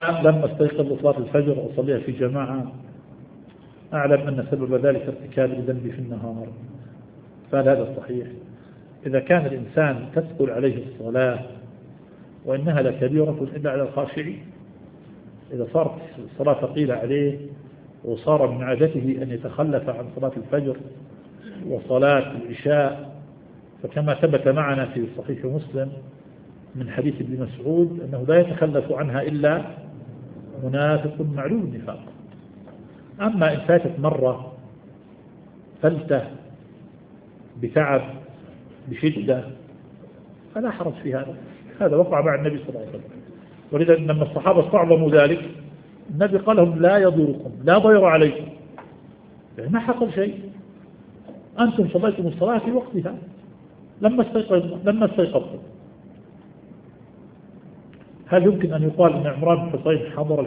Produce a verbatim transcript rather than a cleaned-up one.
لما استيقظ لصلاة الفجر وأصليها في جماعة أعلم أن سبب ذلك ارتكاب الذنب في النهار، فهذا الصحيح. إذا كان الإنسان تثقل عليه الصلاة وإنها لكبيرة إلا على الخاشعين، إذا صارت الصلاة ثقيلة عليه وصار من عادته أن يتخلف عن صلاة الفجر وصلاة العشاء، فكما ثبت معنا في صحيح مسلم من حديث ابن مسعود أنه لا يتخلف عنها إلا منافق معلوم النفاق. أما إن فاتت مرة فلتة بتعب بشدة فلا حرج في هذا، هذا وقع مع النبي صلى الله عليه وسلم. ولذا لما الصحابة استعظموا ذلك النبي قال لهم لا يضركم لا ضير عليكم، يعني ما حصل شيء، أنتم صليتم الصلاة في وقتها لما استيقظتم لما استيقظتم. هل يمكن أن يقال أن عمران بن حصين حضر